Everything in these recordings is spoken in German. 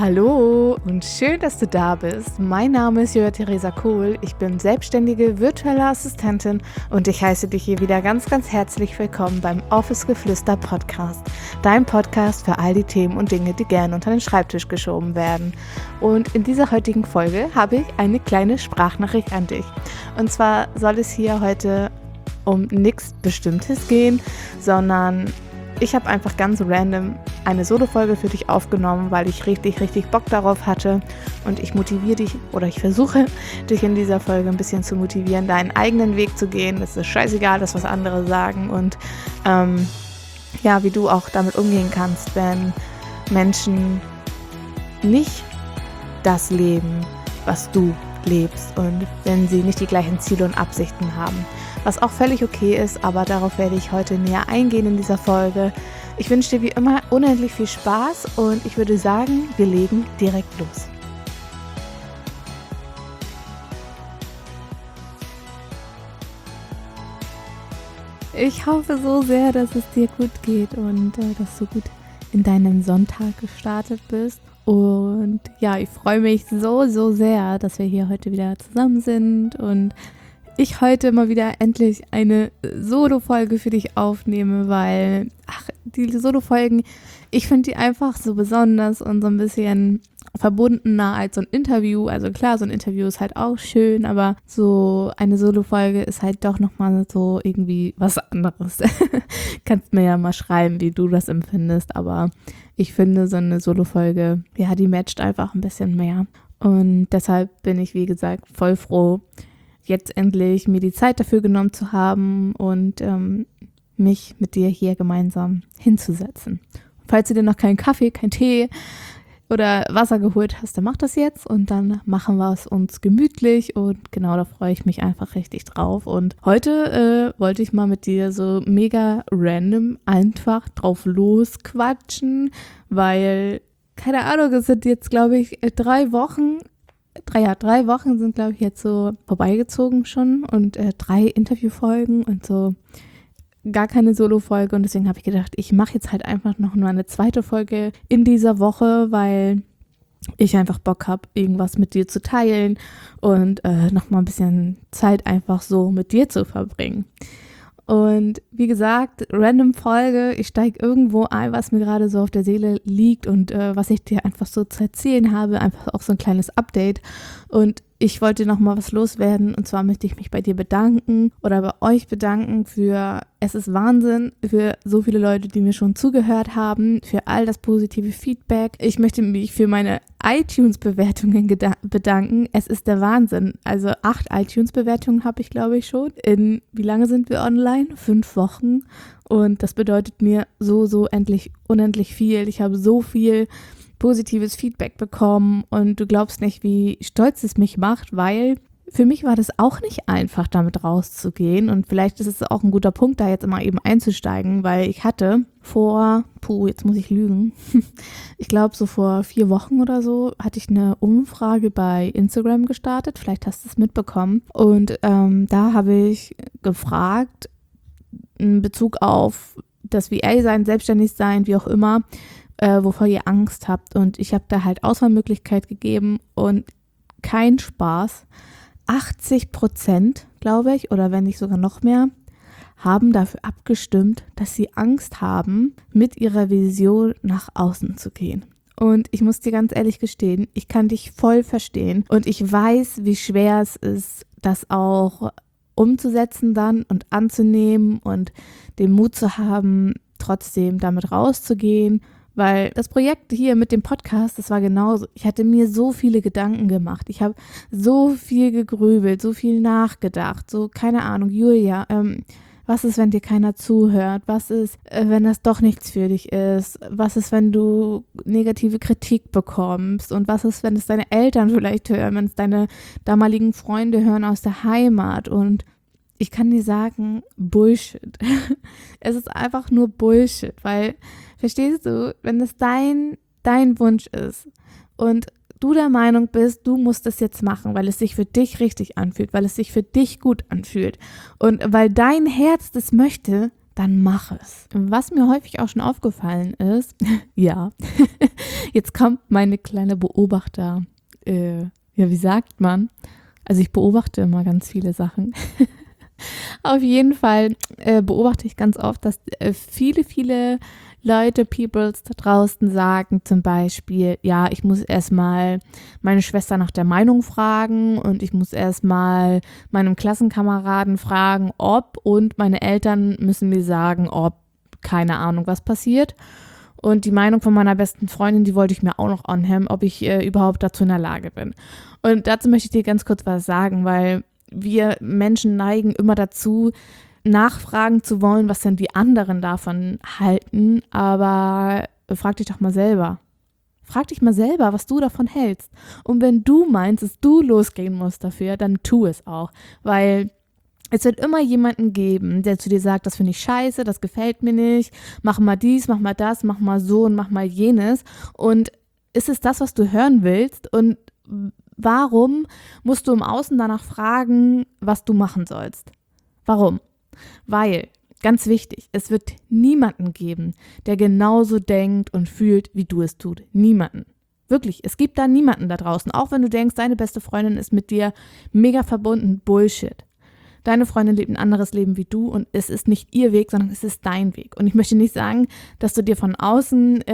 Hallo und schön, dass du da bist. Mein Name ist Joa Theresa Kohl. Ich bin selbstständige virtuelle Assistentin und ich heiße dich hier wieder ganz, ganz herzlich willkommen beim Office Geflüster Podcast. Dein Podcast für all die Themen und Dinge, die gerne unter den Schreibtisch geschoben werden. Und in dieser heutigen Folge habe ich eine kleine Sprachnachricht an dich. Und zwar soll es hier heute um nichts Bestimmtes gehen, sondern ich habe einfach ganz random eine Solo-Folge für dich aufgenommen, weil ich richtig Bock darauf hatte und ich motiviere dich oder ich versuche dich in dieser Folge ein bisschen zu motivieren, deinen eigenen Weg zu gehen. Es ist scheißegal, das was andere sagen und wie du auch damit umgehen kannst, wenn Menschen nicht das leben, was du lebst und wenn sie nicht die gleichen Ziele und Absichten haben. Was auch völlig okay ist, aber darauf werde ich heute näher eingehen in dieser Folge. Ich wünsche dir wie immer unendlich viel Spaß und ich würde sagen, wir legen direkt los. Ich hoffe so sehr, dass es dir gut geht und dass du gut in deinem Sonntag gestartet bist. Und ja, ich freue mich so sehr, dass wir hier heute wieder zusammen sind und ich heute mal wieder endlich eine Solo-Folge für dich aufnehme, weil, die Solo-Folgen, ich finde die einfach so besonders und so ein bisschen verbundener als so ein Interview. Also klar, so ein Interview ist halt auch schön, aber so eine Solo-Folge ist halt doch nochmal so irgendwie was anderes. Kannst mir ja mal schreiben, wie du das empfindest, aber ich finde so eine Solo-Folge, ja, die matcht einfach ein bisschen mehr. Und deshalb bin ich, wie gesagt, voll froh, jetzt endlich mir die Zeit dafür genommen zu haben und mich mit dir hier gemeinsam hinzusetzen. Falls du dir noch keinen Kaffee, keinen Tee oder Wasser geholt hast, dann mach das jetzt und dann machen wir es uns gemütlich und genau, da freue ich mich einfach richtig drauf. Und heute wollte ich mal mit dir so mega random einfach drauf losquatschen, weil, keine Ahnung, es sind jetzt, glaube ich, 3 Wochen sind, glaube ich, jetzt so vorbeigezogen schon und 3 Interviewfolgen und so gar keine Solo-Folge und deswegen habe ich gedacht, ich mache jetzt halt einfach noch nur eine zweite Folge in dieser Woche, weil ich einfach Bock habe, irgendwas mit dir zu teilen und noch mal ein bisschen Zeit einfach so mit dir zu verbringen. Und wie gesagt, random Folge, ich steige irgendwo ein, was mir gerade so auf der Seele liegt und was ich dir einfach so zu erzählen habe, einfach auch so ein kleines Update. Und ich wollte noch mal was loswerden und zwar möchte ich mich bei dir bedanken oder bei euch bedanken es ist Wahnsinn, für so viele Leute, die mir schon zugehört haben, für all das positive Feedback. Ich möchte mich für meine iTunes-Bewertungen bedanken. Es ist der Wahnsinn. Also 8 iTunes-Bewertungen habe ich, glaube ich, schon. Wie lange sind wir online? 5 Wochen. Und das bedeutet mir so unendlich viel. Ich habe so viel positives Feedback bekommen und du glaubst nicht, wie stolz es mich macht, weil für mich war das auch nicht einfach, damit rauszugehen und vielleicht ist es auch ein guter Punkt, da jetzt immer eben einzusteigen, weil ich hatte jetzt muss ich lügen, ich glaube so vor 4 Wochen oder so hatte ich eine Umfrage bei Instagram gestartet, vielleicht hast du es mitbekommen und da habe ich gefragt, in Bezug auf das VA-Sein, Selbstständig-Sein, wie auch immer, wovor ihr Angst habt. Und ich habe da halt Auswahlmöglichkeit gegeben und kein Spaß. 80%, glaube ich, oder wenn nicht sogar noch mehr, haben dafür abgestimmt, dass sie Angst haben, mit ihrer Vision nach außen zu gehen. Und ich muss dir ganz ehrlich gestehen, ich kann dich voll verstehen und ich weiß, wie schwer es ist, das auch umzusetzen dann und anzunehmen und den Mut zu haben, trotzdem damit rauszugehen. Weil das Projekt hier mit dem Podcast, das war genauso. Ich hatte mir so viele Gedanken gemacht. Ich habe so viel gegrübelt, so viel nachgedacht. So, keine Ahnung, Julia, was ist, wenn dir keiner zuhört? Was ist, wenn das doch nichts für dich ist? Was ist, wenn du negative Kritik bekommst? Und was ist, wenn es deine Eltern vielleicht hören, wenn es deine damaligen Freunde hören aus der Heimat? Und ich kann dir sagen, Bullshit. Es ist einfach nur Bullshit, weil, verstehst du, wenn es dein Wunsch ist und du der Meinung bist, du musst es jetzt machen, weil es sich für dich richtig anfühlt, weil es sich für dich gut anfühlt und weil dein Herz das möchte, dann mach es. Was mir häufig auch schon aufgefallen ist, ja, Jetzt kommt meine kleine wie sagt man? Also ich beobachte immer ganz viele Sachen. Auf jeden Fall beobachte ich ganz oft, dass viele Leute, Peoples da draußen sagen zum Beispiel, ja, ich muss erstmal meine Schwester nach der Meinung fragen und ich muss erstmal meinem Klassenkameraden fragen, ob, und meine Eltern müssen mir sagen, ob, keine Ahnung, was passiert. Und die Meinung von meiner besten Freundin, die wollte ich mir auch noch anhören, ob ich überhaupt dazu in der Lage bin. Und dazu möchte ich dir ganz kurz was sagen, weil wir Menschen neigen immer dazu, nachfragen zu wollen, was denn die anderen davon halten. Aber frag dich doch mal selber. Frag dich mal selber, was du davon hältst. Und wenn du meinst, dass du losgehen musst dafür, dann tu es auch. Weil es wird immer jemanden geben, der zu dir sagt, das finde ich scheiße, das gefällt mir nicht, mach mal dies, mach mal das, mach mal so und mach mal jenes. Und ist es das, was du hören willst? Und warum musst du im Außen danach fragen, was du machen sollst? Warum? Weil, ganz wichtig, es wird niemanden geben, der genauso denkt und fühlt, wie du es tust. Niemanden. Wirklich, es gibt da niemanden da draußen. Auch wenn du denkst, deine beste Freundin ist mit dir mega verbunden. Bullshit. Deine Freundin lebt ein anderes Leben wie du und es ist nicht ihr Weg, sondern es ist dein Weg. Und ich möchte nicht sagen, dass du dir von außen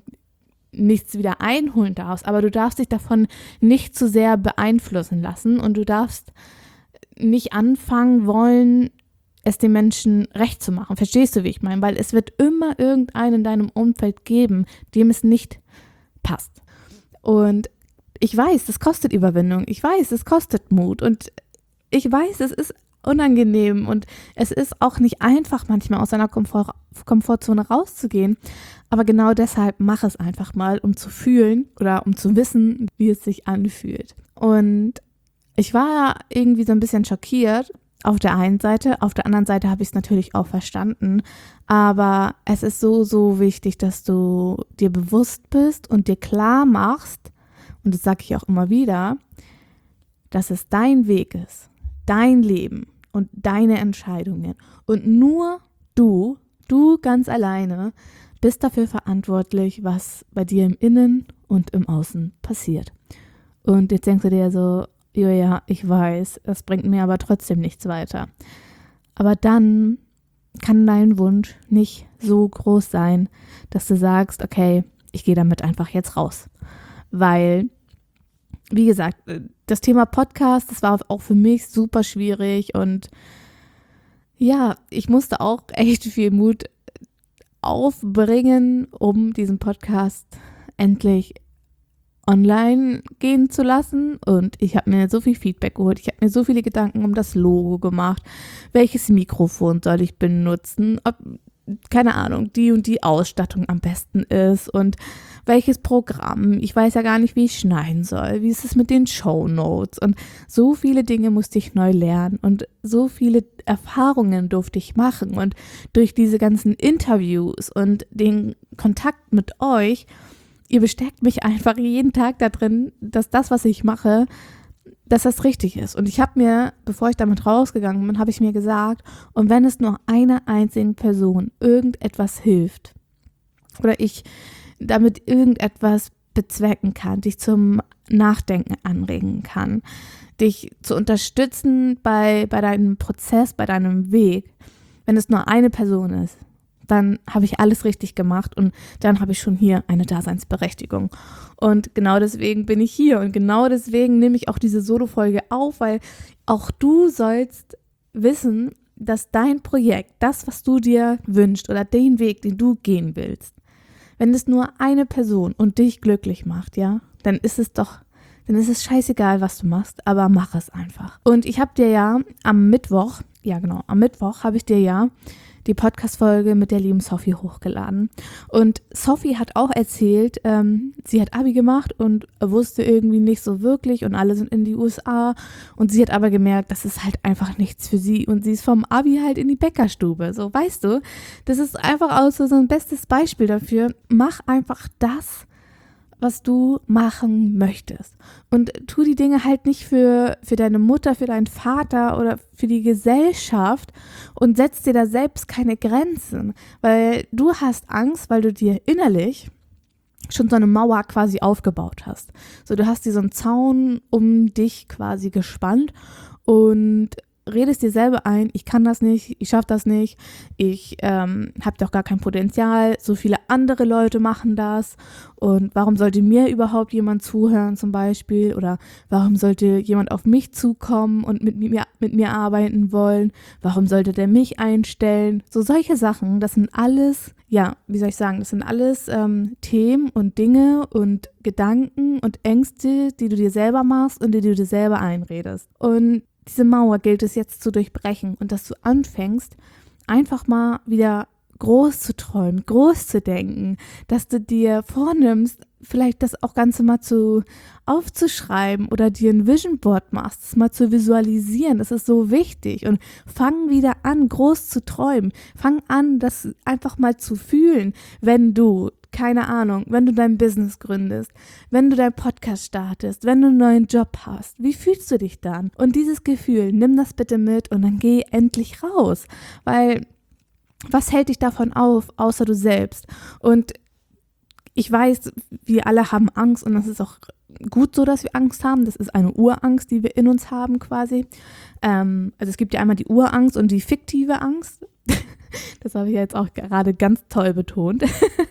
nichts wieder einholen darfst, aber du darfst dich davon nicht zu sehr beeinflussen lassen und du darfst nicht anfangen wollen, es den Menschen recht zu machen. Verstehst du, wie ich meine? Weil es wird immer irgendeinen in deinem Umfeld geben, dem es nicht passt. Und ich weiß, das kostet Überwindung. Ich weiß, es kostet Mut. Und ich weiß, es ist unangenehm und es ist auch nicht einfach, manchmal aus seiner Komfortzone rauszugehen. Aber genau deshalb mach es einfach mal, um zu fühlen oder um zu wissen, wie es sich anfühlt. Und ich war irgendwie so ein bisschen schockiert auf der einen Seite. Auf der anderen Seite habe ich es natürlich auch verstanden. Aber es ist so wichtig, dass du dir bewusst bist und dir klar machst, und das sage ich auch immer wieder, dass es dein Weg ist, dein Leben und deine Entscheidungen. Und nur du ganz alleine, bist dafür verantwortlich, was bei dir im Innen und im Außen passiert. Und jetzt denkst du dir so, ja, ich weiß, das bringt mir aber trotzdem nichts weiter. Aber dann kann dein Wunsch nicht so groß sein, dass du sagst, okay, ich gehe damit einfach jetzt raus. Weil, wie gesagt, das Thema Podcast, das war auch für mich super schwierig und ja, ich musste auch echt viel Mut aufbringen, um diesen Podcast endlich online gehen zu lassen. Und ich habe mir so viel Feedback geholt. Ich habe mir so viele Gedanken um das Logo gemacht. Welches Mikrofon soll ich benutzen? Ob, keine Ahnung, die und die Ausstattung am besten ist und welches Programm. Ich weiß ja gar nicht, wie ich schneiden soll. Wie ist es mit den Shownotes? Und so viele Dinge musste ich neu lernen und so viele Erfahrungen durfte ich machen. Und durch diese ganzen Interviews und den Kontakt mit euch, ihr bestärkt mich einfach jeden Tag da drin, dass das, was ich mache, dass das richtig ist. Und ich habe mir, bevor ich damit rausgegangen bin, habe ich mir gesagt, und wenn es nur einer einzigen Person irgendetwas hilft oder ich damit irgendetwas bezwecken kann, dich zum Nachdenken anregen kann, dich zu unterstützen bei deinem Prozess, bei deinem Weg, wenn es nur eine Person ist, dann habe ich alles richtig gemacht und dann habe ich schon hier eine Daseinsberechtigung. Und genau deswegen bin ich hier und genau deswegen nehme ich auch diese Solo-Folge auf, weil auch du sollst wissen, dass dein Projekt, das, was du dir wünschst oder den Weg, den du gehen willst, wenn es nur eine Person und dich glücklich macht, ja, dann ist es scheißegal, was du machst, aber mach es einfach. Und ich habe dir ja am Mittwoch habe ich dir ja die Podcast-Folge mit der lieben Sophie hochgeladen. Und Sophie hat auch erzählt, sie hat Abi gemacht und wusste irgendwie nicht so wirklich und alle sind in die USA und sie hat aber gemerkt, das ist halt einfach nichts für sie und sie ist vom Abi halt in die Bäckerstube. So, weißt du, das ist einfach auch so ein bestes Beispiel dafür. Mach einfach das, was du machen möchtest. Und tu die Dinge halt nicht für deine Mutter, für deinen Vater oder für die Gesellschaft und setz dir da selbst keine Grenzen, weil du hast Angst, weil du dir innerlich schon so eine Mauer quasi aufgebaut hast. So, du hast dir so einen Zaun um dich quasi gespannt und redest dir selber ein, ich kann das nicht, ich schaffe das nicht, ich habe doch gar kein Potenzial, so viele andere Leute machen das und warum sollte mir überhaupt jemand zuhören zum Beispiel oder warum sollte jemand auf mich zukommen und mit mir arbeiten wollen, warum sollte der mich einstellen, so solche Sachen, das sind alles, ja, wie soll ich sagen, das sind alles Themen und Dinge und Gedanken und Ängste, die du dir selber machst und die du dir selber einredest und diese Mauer gilt es jetzt zu durchbrechen und dass du anfängst, einfach mal wieder groß zu träumen, groß zu denken, dass du dir vornimmst, vielleicht das auch Ganze mal aufzuschreiben oder dir ein Vision Board machst, das mal zu visualisieren, das ist so wichtig und fang wieder an, groß zu träumen, fang an, das einfach mal zu fühlen, wenn du keine Ahnung, wenn du dein Business gründest, wenn du deinen Podcast startest, wenn du einen neuen Job hast, wie fühlst du dich dann? Und dieses Gefühl, nimm das bitte mit und dann geh endlich raus, weil was hält dich davon auf, außer du selbst? Und ich weiß, wir alle haben Angst und das ist auch gut so, dass wir Angst haben. Das ist eine Urangst, die wir in uns haben quasi. Also es gibt ja einmal die Urangst und die fiktive Angst. Das habe ich jetzt auch gerade ganz toll betont.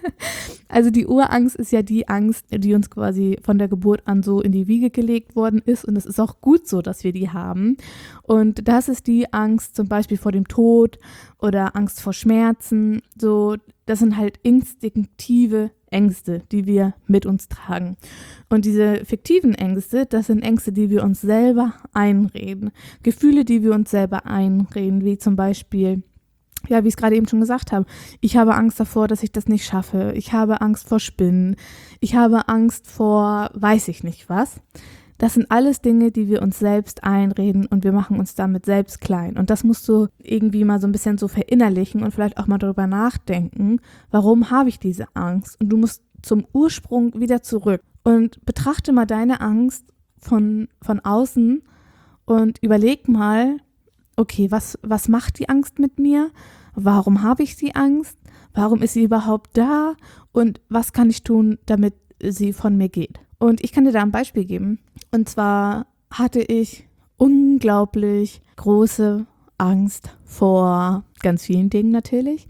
Also die Urangst ist ja die Angst, die uns quasi von der Geburt an so in die Wiege gelegt worden ist. Und es ist auch gut so, dass wir die haben. Und das ist die Angst zum Beispiel vor dem Tod oder Angst vor Schmerzen. So, das sind halt instinktive Ängste, die wir mit uns tragen. Und diese fiktiven Ängste, das sind Ängste, die wir uns selber einreden. Gefühle, die wir uns selber einreden, wie zum Beispiel, ja, wie ich es gerade eben schon gesagt habe, ich habe Angst davor, dass ich das nicht schaffe. Ich habe Angst vor Spinnen. Ich habe Angst vor weiß ich nicht was. Das sind alles Dinge, die wir uns selbst einreden und wir machen uns damit selbst klein. Und das musst du irgendwie mal so ein bisschen so verinnerlichen und vielleicht auch mal darüber nachdenken, warum habe ich diese Angst? Und du musst zum Ursprung wieder zurück und betrachte mal deine Angst von außen und überleg mal, okay, was macht die Angst mit mir? Warum habe ich die Angst? Warum ist sie überhaupt da? Und was kann ich tun, damit sie von mir geht? Und ich kann dir da ein Beispiel geben. Und zwar hatte ich unglaublich große Angst vor ganz vielen Dingen natürlich.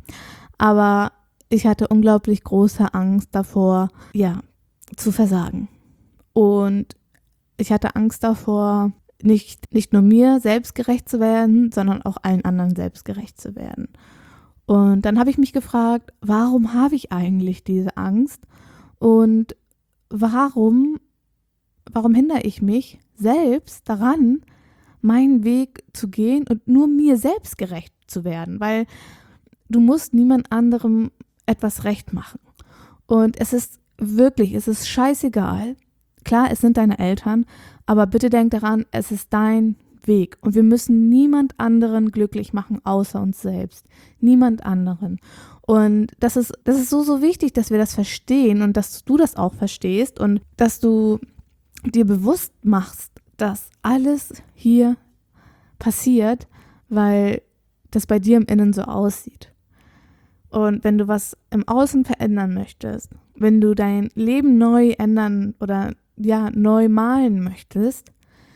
Aber ich hatte unglaublich große Angst davor, ja, zu versagen. Und ich hatte Angst davor, nicht nur mir selbst gerecht zu werden, sondern auch allen anderen selbst gerecht zu werden. Und dann habe ich mich gefragt, warum habe ich eigentlich diese Angst? Und warum hindere ich mich selbst daran, meinen Weg zu gehen und nur mir selbst gerecht zu werden? Weil du musst niemand anderem etwas recht machen. Und es ist scheißegal. Klar, es sind deine Eltern, aber bitte denk daran, es ist dein Weg und wir müssen niemand anderen glücklich machen, außer uns selbst. Niemand anderen. Und das ist so wichtig, dass wir das verstehen und dass du das auch verstehst und dass du dir bewusst machst, dass alles hier passiert, weil das bei dir im Innen so aussieht. Und wenn du was im Außen verändern möchtest, wenn du dein Leben neu ändern oder ja, neu malen möchtest,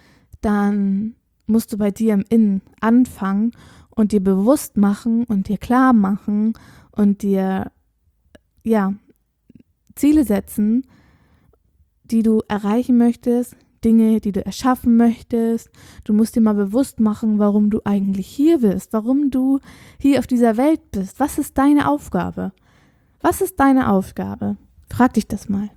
dann musst du bei dir im Innen anfangen und dir bewusst machen und dir klar machen und dir, ja, Ziele setzen, die du erreichen möchtest, Dinge, die du erschaffen möchtest. Du musst dir mal bewusst machen, warum du eigentlich hier bist, warum du hier auf dieser Welt bist. Was ist deine Aufgabe? Was ist deine Aufgabe? Frag dich das mal.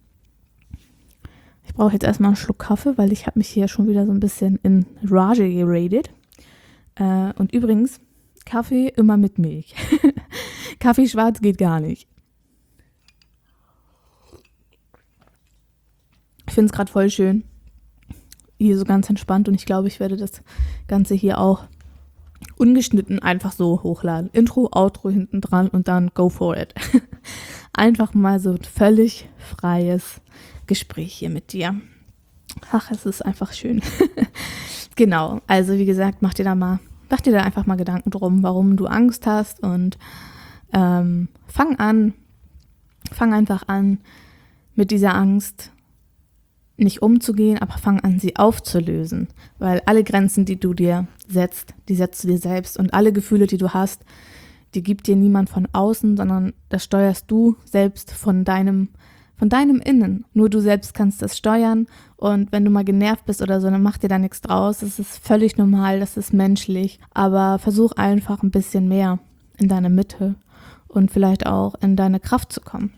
Ich brauche jetzt erstmal einen Schluck Kaffee, weil ich habe mich hier schon wieder so ein bisschen in Rage geradet. Und übrigens, Kaffee immer mit Milch. Kaffee schwarz geht gar nicht. Ich finde es gerade voll schön. Hier so ganz entspannt und ich glaube, ich werde das Ganze hier auch ungeschnitten einfach so hochladen. Intro, Outro hinten dran und dann go for it. Einfach mal so ein völlig freies Gespräch hier mit dir. Ach, es ist einfach schön. Genau, also wie gesagt, mach dir da einfach mal Gedanken drum, warum du Angst hast und fang einfach an, mit dieser Angst nicht umzugehen, aber fang an, sie aufzulösen. Weil alle Grenzen, die du dir setzt, die setzt du dir selbst. Und alle Gefühle, die du hast, die gibt dir niemand von außen, sondern das steuerst du selbst von deinem Innen. Nur du selbst kannst das steuern. Und wenn du mal genervt bist oder so, dann mach dir da nichts draus. Das ist völlig normal, das ist menschlich. Aber versuch einfach ein bisschen mehr in deine Mitte und vielleicht auch in deine Kraft zu kommen.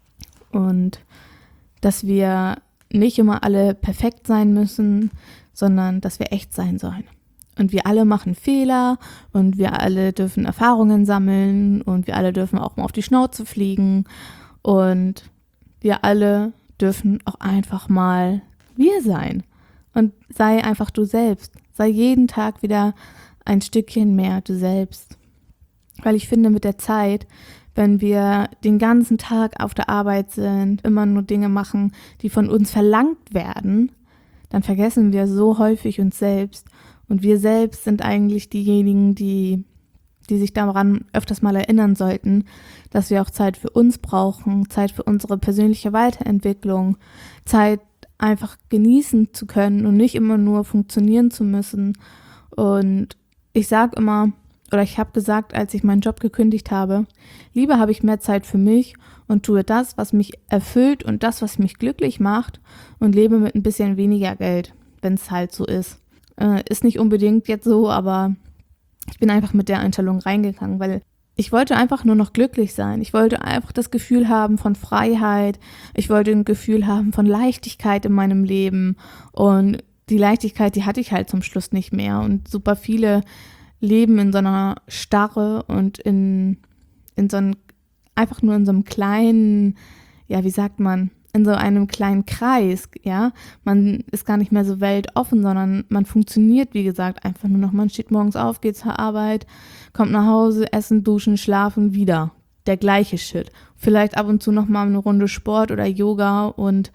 Und dass wir nicht immer alle perfekt sein müssen, sondern dass wir echt sein sollen. Und wir alle machen Fehler und wir alle dürfen Erfahrungen sammeln und wir alle dürfen auch mal auf die Schnauze fliegen und wir alle dürfen auch einfach mal wir sein. Und sei einfach du selbst. Sei jeden Tag wieder ein Stückchen mehr du selbst. Weil ich finde, mit der Zeit, wenn wir den ganzen Tag auf der Arbeit sind, immer nur Dinge machen, die von uns verlangt werden, dann vergessen wir so häufig uns selbst. Und wir selbst sind eigentlich diejenigen, die sich daran öfters mal erinnern sollten, dass wir auch Zeit für uns brauchen, Zeit für unsere persönliche Weiterentwicklung, Zeit einfach genießen zu können und nicht immer nur funktionieren zu müssen. Und ich sage immer, oder ich habe gesagt, als ich meinen Job gekündigt habe, lieber habe ich mehr Zeit für mich und tue das, was mich erfüllt und das, was mich glücklich macht und lebe mit ein bisschen weniger Geld, wenn es halt so ist. Ist nicht unbedingt jetzt so, aber ich bin einfach mit der Einstellung reingegangen, weil ich wollte einfach nur noch glücklich sein. Ich wollte einfach das Gefühl haben von Freiheit. Ich wollte ein Gefühl haben von Leichtigkeit in meinem Leben. Und die Leichtigkeit, die hatte ich halt zum Schluss nicht mehr. Und super viele leben in so einer Starre und in so einem, einfach nur in so einem kleinen, ja, wie sagt man, in so einem kleinen Kreis, ja. Man ist gar nicht mehr so weltoffen, sondern man funktioniert, wie gesagt, einfach nur noch. Man steht morgens auf, geht zur Arbeit, kommt nach Hause, essen, duschen, schlafen, wieder. Der gleiche Shit. Vielleicht ab und zu noch mal eine Runde Sport oder Yoga und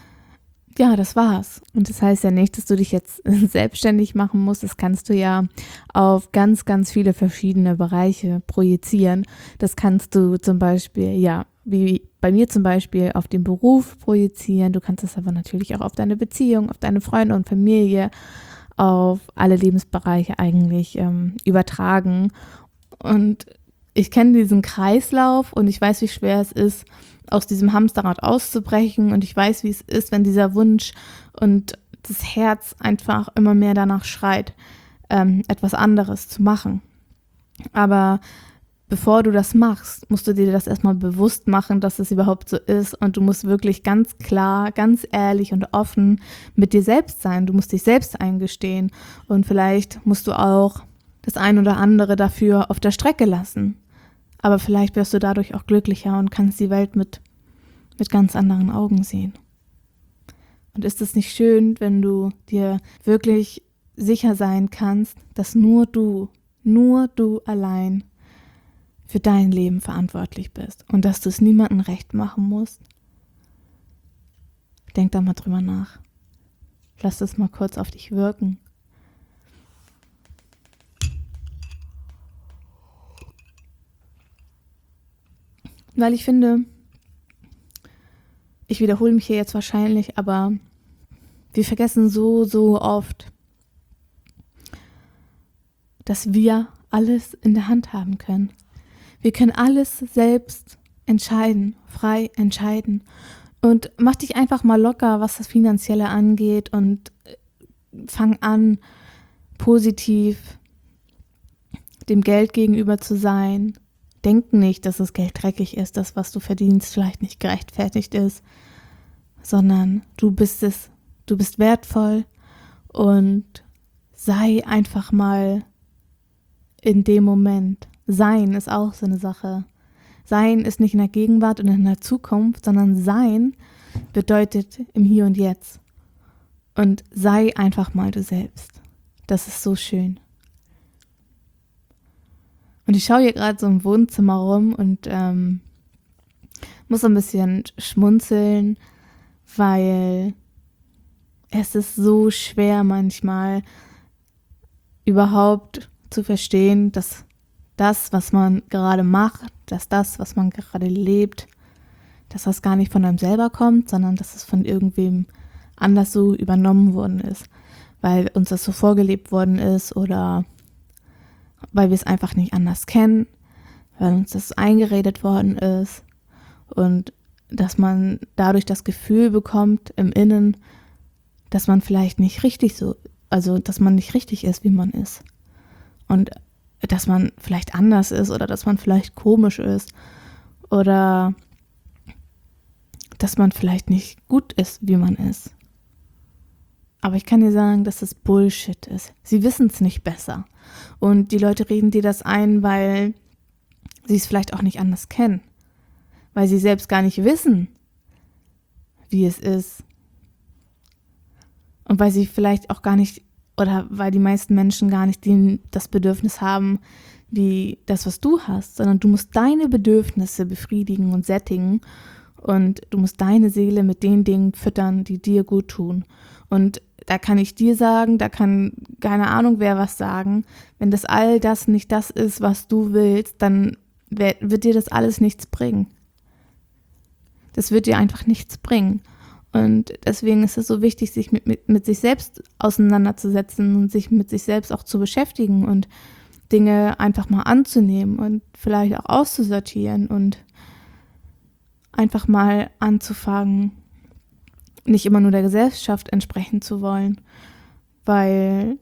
ja, das war's. Und das heißt ja nicht, dass du dich jetzt selbstständig machen musst. Das kannst du ja auf ganz, ganz viele verschiedene Bereiche projizieren. Das kannst du zum Beispiel, ja, wie bei mir zum Beispiel, auf den Beruf projizieren. Du kannst das aber natürlich auch auf deine Beziehung, auf deine Freunde und Familie, auf alle Lebensbereiche eigentlich übertragen. Und ich kenne diesen Kreislauf und ich weiß, wie schwer es ist, aus diesem Hamsterrad auszubrechen, und ich weiß, wie es ist, wenn dieser Wunsch und das Herz einfach immer mehr danach schreit, etwas anderes zu machen. Aber bevor du das machst, musst du dir das erstmal bewusst machen, dass es überhaupt so ist, und du musst wirklich ganz klar, ganz ehrlich und offen mit dir selbst sein. Du musst dich selbst eingestehen und vielleicht musst du auch das ein oder andere dafür auf der Strecke lassen. Aber vielleicht wirst du dadurch auch glücklicher und kannst die Welt mit ganz anderen Augen sehen. Und ist es nicht schön, wenn du dir wirklich sicher sein kannst, dass nur du allein für dein Leben verantwortlich bist und dass du es niemandem recht machen musst? Denk da mal drüber nach. Lass das mal kurz auf dich wirken. Weil ich finde, ich wiederhole mich hier jetzt wahrscheinlich, aber wir vergessen so oft, dass wir alles in der Hand haben können. Wir können alles selbst entscheiden, frei entscheiden. Und mach dich einfach mal locker, was das Finanzielle angeht, und fang an, positiv dem Geld gegenüber zu sein. Denk nicht, dass das Geld dreckig ist, das, was du verdienst, vielleicht nicht gerechtfertigt ist, sondern du bist es, du bist wertvoll, und sei einfach mal in dem Moment. Sein ist auch so eine Sache. Sein ist nicht in der Gegenwart und in der Zukunft, sondern sein bedeutet im Hier und Jetzt. Und sei einfach mal du selbst. Das ist so schön. Und ich schaue hier gerade so im Wohnzimmer rum und muss so ein bisschen schmunzeln, weil es ist so schwer manchmal überhaupt zu verstehen, dass das, was man gerade macht, dass das, was man gerade lebt, dass das gar nicht von einem selber kommt, sondern dass es von irgendwem anders so übernommen worden ist, weil uns das so vorgelebt worden ist oder weil wir es einfach nicht anders kennen, weil uns das eingeredet worden ist und dass man dadurch das Gefühl bekommt im Innen, dass man vielleicht nicht richtig so, also dass man nicht richtig ist, wie man ist und dass man vielleicht anders ist oder dass man vielleicht komisch ist oder dass man vielleicht nicht gut ist, wie man ist. Aber ich kann dir sagen, dass das Bullshit ist. Sie wissen es nicht besser. Und die Leute reden dir das ein, weil sie es vielleicht auch nicht anders kennen. Weil sie selbst gar nicht wissen, wie es ist. Und weil sie vielleicht auch gar nicht, oder weil die meisten Menschen gar nicht das Bedürfnis haben, wie das, was du hast, sondern du musst deine Bedürfnisse befriedigen und sättigen und du musst deine Seele mit den Dingen füttern, die dir gut tun. Und da kann ich dir sagen, da kann keine Ahnung wer was sagen. Wenn das all das nicht das ist, was du willst, dann wird dir das alles nichts bringen. Das wird dir einfach nichts bringen. Und deswegen ist es so wichtig, sich mit sich selbst auseinanderzusetzen und sich mit sich selbst auch zu beschäftigen und Dinge einfach mal anzunehmen und vielleicht auch auszusortieren und einfach mal anzufangen, nicht immer nur der Gesellschaft entsprechen zu wollen, weil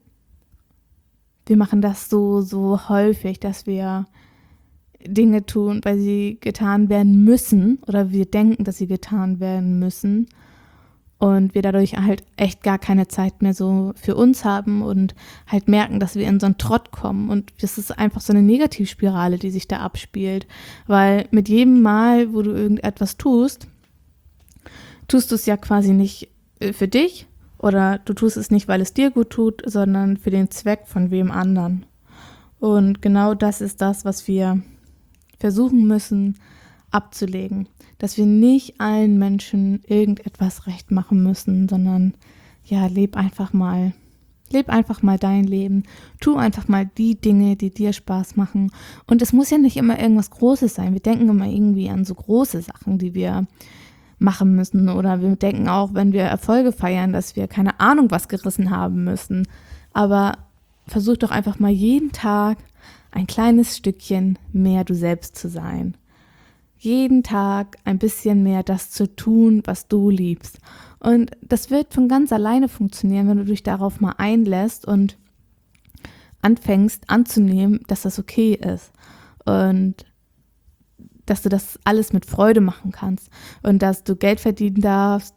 wir machen das so häufig, dass wir Dinge tun, weil sie getan werden müssen oder wir denken, dass sie getan werden müssen und wir dadurch halt echt gar keine Zeit mehr so für uns haben und halt merken, dass wir in so einen Trott kommen und das ist einfach so eine Negativspirale, die sich da abspielt, weil mit jedem Mal, wo du irgendetwas tust du es ja quasi nicht für dich oder du tust es nicht, weil es dir gut tut, sondern für den Zweck von wem anderen. Und genau das ist das, was wir versuchen müssen abzulegen, dass wir nicht allen Menschen irgendetwas recht machen müssen, sondern ja, leb einfach mal dein Leben, tu einfach mal die Dinge, die dir Spaß machen und es muss ja nicht immer irgendwas Großes sein, wir denken immer irgendwie an so große Sachen, die wir machen müssen oder wir denken auch, wenn wir Erfolge feiern, dass wir keine Ahnung was gerissen haben müssen, aber versuch doch einfach mal jeden Tag ein kleines Stückchen mehr du selbst zu sein. Jeden Tag ein bisschen mehr das zu tun, was du liebst. Und das wird von ganz alleine funktionieren, wenn du dich darauf mal einlässt und anfängst anzunehmen, dass das okay ist. Und dass du das alles mit Freude machen kannst und dass du Geld verdienen darfst,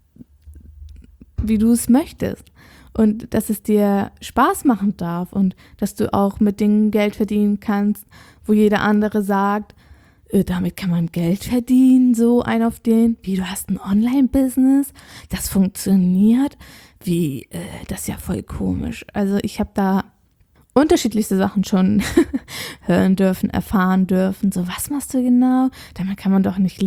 wie du es möchtest und dass es dir Spaß machen darf und dass du auch mit Dingen Geld verdienen kannst, wo jeder andere sagt, damit kann man Geld verdienen, so ein auf den, wie du hast ein Online-Business, das funktioniert, das ist ja voll komisch. Also ich habe da unterschiedlichste Sachen schon hören dürfen, erfahren dürfen. So, was machst du genau? Davon kann man doch nicht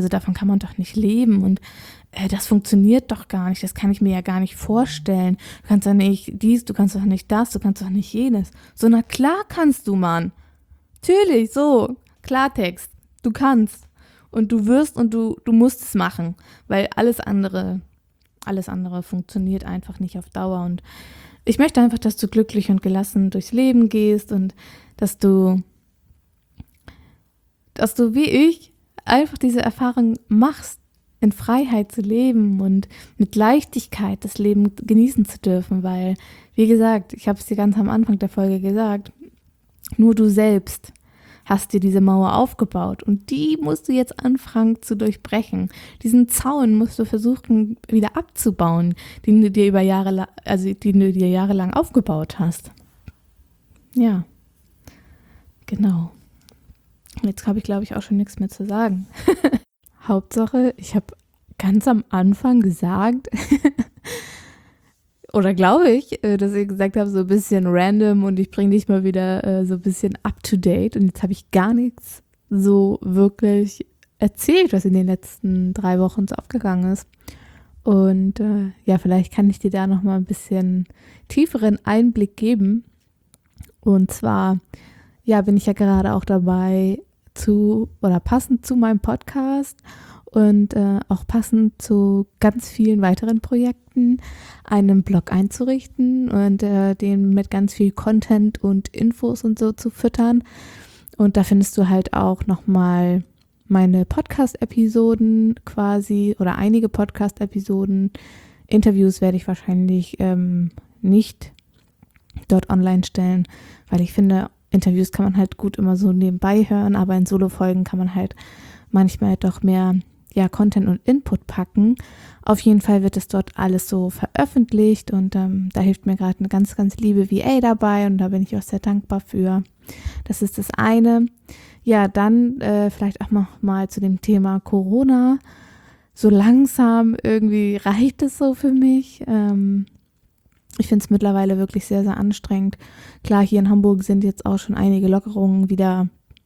leben und das funktioniert doch gar nicht. Das kann ich mir ja gar nicht vorstellen. Du kannst doch nicht dies, du kannst doch nicht das, du kannst doch nicht jenes. So, na klar kannst du, Mann. Natürlich, so, Klartext. Du kannst und du wirst und du musst es machen, weil alles andere funktioniert einfach nicht auf Dauer und ich möchte einfach, dass du glücklich und gelassen durchs Leben gehst und dass du wie ich einfach diese Erfahrung machst, in Freiheit zu leben und mit Leichtigkeit das Leben genießen zu dürfen, weil, wie gesagt, ich habe es dir ganz am Anfang der Folge gesagt, nur du selbst hast dir diese Mauer aufgebaut und die musst du jetzt anfangen zu durchbrechen. Diesen Zaun musst du versuchen wieder abzubauen, den du dir jahrelang aufgebaut hast. Ja, genau. Jetzt habe ich, glaube ich, auch schon nichts mehr zu sagen. Hauptsache, ich habe ganz am Anfang gesagt, oder glaube ich, dass ich gesagt habe, so ein bisschen random und ich bringe dich mal wieder so ein bisschen up to date. Und jetzt habe ich gar nichts so wirklich erzählt, was in den letzten 3 Wochen so abgegangen ist. Und ja, vielleicht kann ich dir da nochmal ein bisschen tieferen Einblick geben. Und zwar, ja, bin ich ja gerade auch dabei passend zu meinem Podcast und auch passend zu ganz vielen weiteren Projekten einen Blog einzurichten und den mit ganz viel Content und Infos und so zu füttern. Und da findest du halt auch nochmal meine Podcast-Episoden quasi oder einige Podcast-Episoden. Interviews werde ich wahrscheinlich nicht dort online stellen, weil ich finde, Interviews kann man halt gut immer so nebenbei hören, aber in Solo-Folgen kann man halt manchmal doch mehr Content und Input packen. Auf jeden Fall wird es dort alles so veröffentlicht und da hilft mir gerade eine ganz, ganz liebe VA dabei und da bin ich auch sehr dankbar für. Das ist das eine. Ja, dann vielleicht auch noch mal zu dem Thema Corona. So langsam irgendwie reicht es so für mich. Ich finde es mittlerweile wirklich sehr, sehr anstrengend. Klar, hier in Hamburg sind jetzt auch schon einige Lockerungen wieder,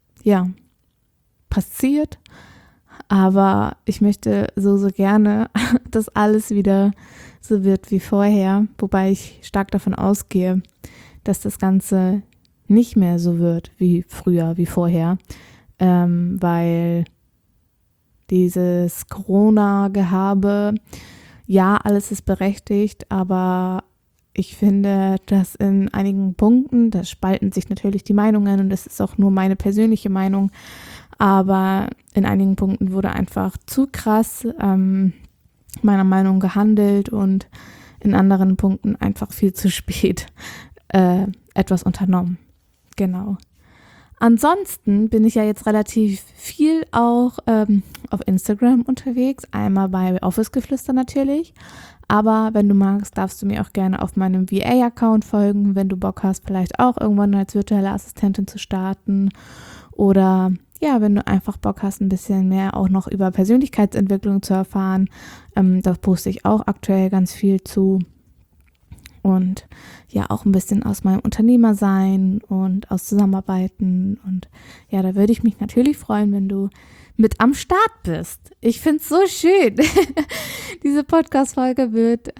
passiert. Aber ich möchte so gerne, dass alles wieder so wird wie vorher. Wobei ich stark davon ausgehe, dass das Ganze nicht mehr so wird wie früher, wie vorher. Weil dieses Corona-Gehabe, alles ist berechtigt, aber ich finde, dass in einigen Punkten, da spalten sich natürlich die Meinungen und das ist auch nur meine persönliche Meinung, aber in einigen Punkten wurde einfach zu krass meiner Meinung nach gehandelt und in anderen Punkten einfach viel zu spät etwas unternommen. Genau. Ansonsten bin ich ja jetzt relativ viel auch auf Instagram unterwegs, einmal bei Office-Geflüster natürlich, aber wenn du magst, darfst du mir auch gerne auf meinem VA-Account folgen, wenn du Bock hast, vielleicht auch irgendwann als virtuelle Assistentin zu starten oder wenn du einfach Bock hast, ein bisschen mehr auch noch über Persönlichkeitsentwicklung zu erfahren, da poste ich auch aktuell ganz viel zu. Und auch ein bisschen aus meinem Unternehmersein und aus Zusammenarbeiten. Und da würde ich mich natürlich freuen, wenn du mit am Start bist. Ich finde es so schön. Diese Podcast-Folge wird,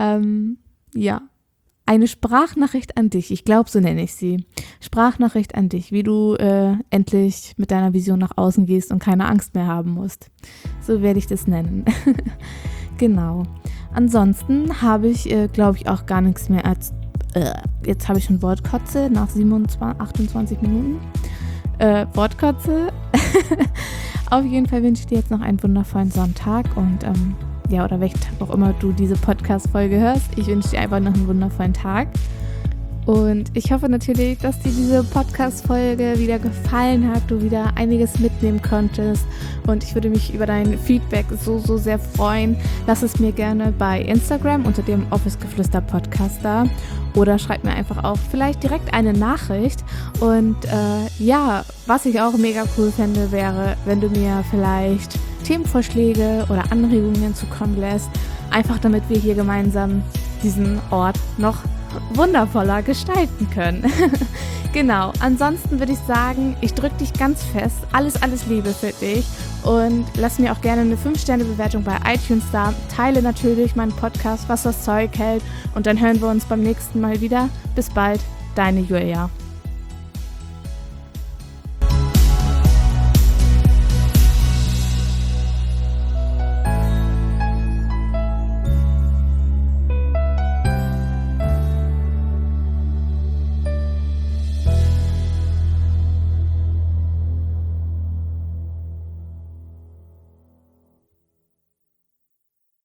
eine Sprachnachricht an dich. Ich glaube, so nenne ich sie. Sprachnachricht an dich, wie du endlich mit deiner Vision nach außen gehst und keine Angst mehr haben musst. So werde ich das nennen. Genau. Ansonsten habe ich, glaube ich, auch gar nichts mehr als, jetzt habe ich schon Wortkotze nach 28 Minuten. Wortkotze. Auf jeden Fall wünsche ich dir jetzt noch einen wundervollen Sonntag und oder welchen Tag auch immer du diese Podcast-Folge hörst. Ich wünsche dir einfach noch einen wundervollen Tag. Und ich hoffe natürlich, dass dir diese Podcast-Folge wieder gefallen hat, du wieder einiges mitnehmen konntest. Und ich würde mich über dein Feedback so, so sehr freuen. Lass es mir gerne bei Instagram unter dem Office-Geflüster Podcast da. Oder schreib mir einfach auch vielleicht direkt eine Nachricht. Und was ich auch mega cool fände, wäre, wenn du mir vielleicht Themenvorschläge oder Anregungen zukommen lässt. Einfach damit wir hier gemeinsam diesen Ort noch wundervoller gestalten können. Genau, ansonsten würde ich sagen, ich drücke dich ganz fest. Alles Liebe für dich und lass mir auch gerne eine 5-Sterne-Bewertung bei iTunes da. Teile natürlich meinen Podcast, was das Zeug hält und dann hören wir uns beim nächsten Mal wieder. Bis bald, deine Julia.